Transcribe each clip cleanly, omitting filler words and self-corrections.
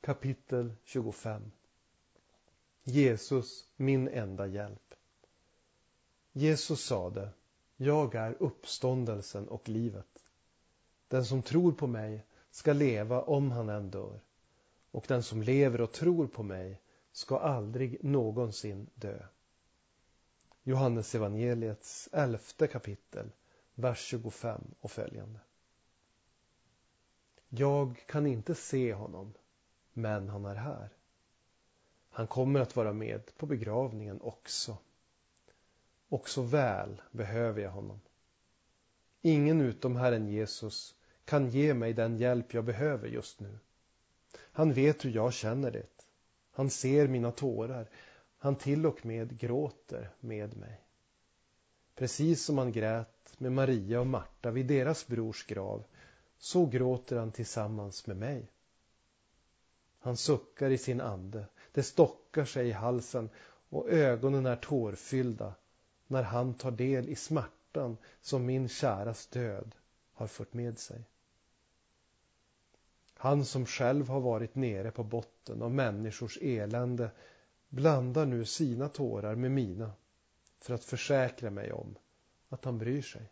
Kapitel 25. Jesus, min enda hjälp. Jesus sade: jag är uppståndelsen och livet. Den som tror på mig ska leva om han än dör. Och den som lever och tror på mig ska aldrig någonsin dö. Johannes evangeliets 11:e kapitel, vers 25 och följande. Jag kan inte se honom, men han är här. Han kommer att vara med på begravningen också. Och så väl behöver jag honom. Ingen utom Herren Jesus kan ge mig den hjälp jag behöver just nu. Han vet hur jag känner det. Han ser mina tårar. Han till och med gråter med mig. Precis som han grät med Maria och Marta vid deras brors grav, så gråter han tillsammans med mig. Han suckar i sin ande, det stockar sig i halsen och ögonen är tårfyllda när han tar del i smärtan som min käras död har fört med sig. Han som själv har varit nere på botten av människors elände blandar nu sina tårar med mina för att försäkra mig om att han bryr sig.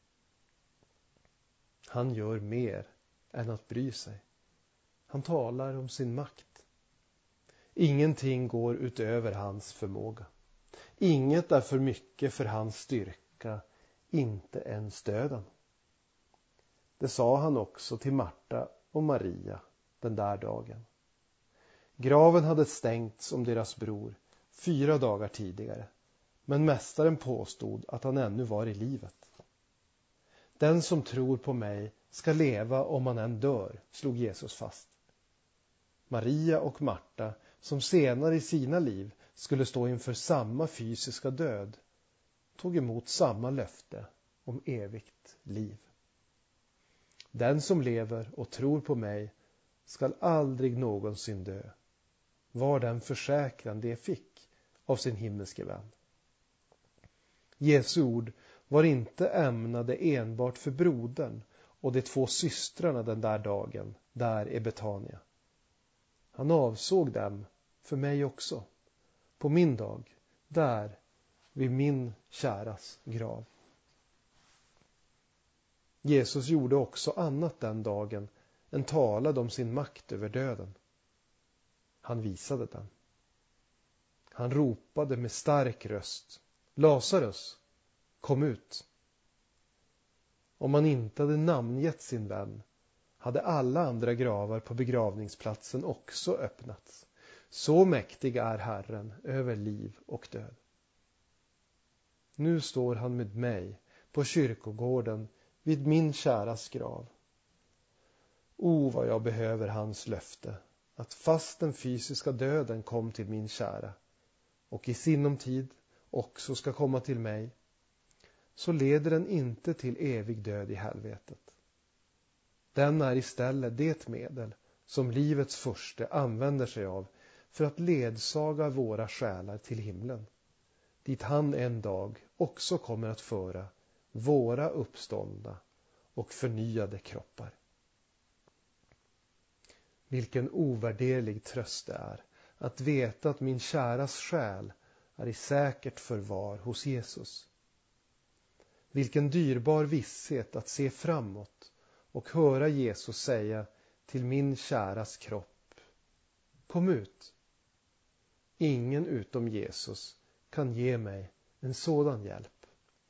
Han gör mer än att bry sig. Han talar om sin makt. Ingenting går utöver hans förmåga. Inget är för mycket för hans styrka, inte ens döden. Det sa han också till Marta och Maria den där dagen. Graven hade stängts om deras bror 4 dagar tidigare, men mästaren påstod att han ännu var i livet. Den som tror på mig ska leva om han än dör, slog Jesus fast. Maria och Marta, som senare i sina liv skulle stå inför samma fysiska död, tog emot samma löfte om evigt liv. Den som lever och tror på mig skall aldrig någonsin dö, var den försäkran det fick av sin himmelske vän. Jesu ord var inte ämnade enbart för brodern och de 2 systrarna den där dagen, där i Betania. Han avsåg dem för mig också, på min dag, där vid min käras grav. Jesus gjorde också annat den dagen än talade om sin makt över döden. Han visade den. Han ropade med stark röst: Lazarus, kom ut! Om han inte hade namngett sin vän, hade alla andra gravar på begravningsplatsen också öppnats. Så mäktig är Herren över liv och död. Nu står han med mig på kyrkogården vid min käras grav. Vad jag behöver hans löfte, att fast den fysiska döden kom till min kära och i sinom tid också ska komma till mig, så leder den inte till evig död i helvetet. Den är istället det medel som livets furste använder sig av för att ledsaga våra själar till himlen, dit han en dag också kommer att föra våra uppståndna och förnyade kroppar. Vilken ovärderlig tröst det är att veta att min käras själ är i säkert förvar hos Jesus. Vilken dyrbar visshet att se framåt och höra Jesus säga till min käras kropp: kom ut. Ingen utom Jesus kan ge mig en sådan hjälp.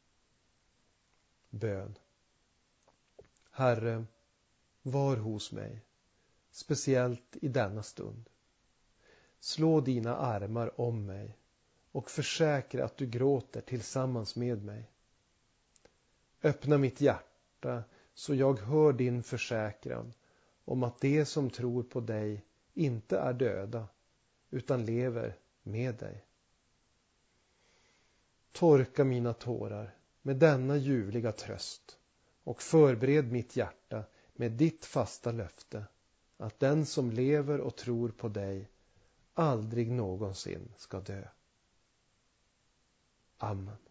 Bön. Herre, var hos mig, speciellt i denna stund. Slå dina armar om mig och försäkra att du gråter tillsammans med mig. Öppna mitt hjärta så jag hör din försäkran om att de som tror på dig inte är döda utan lever med dig. Torka mina tårar med denna ljuvliga tröst och förbered mitt hjärta med ditt fasta löfte att den som lever och tror på dig aldrig någonsin ska dö. Amen.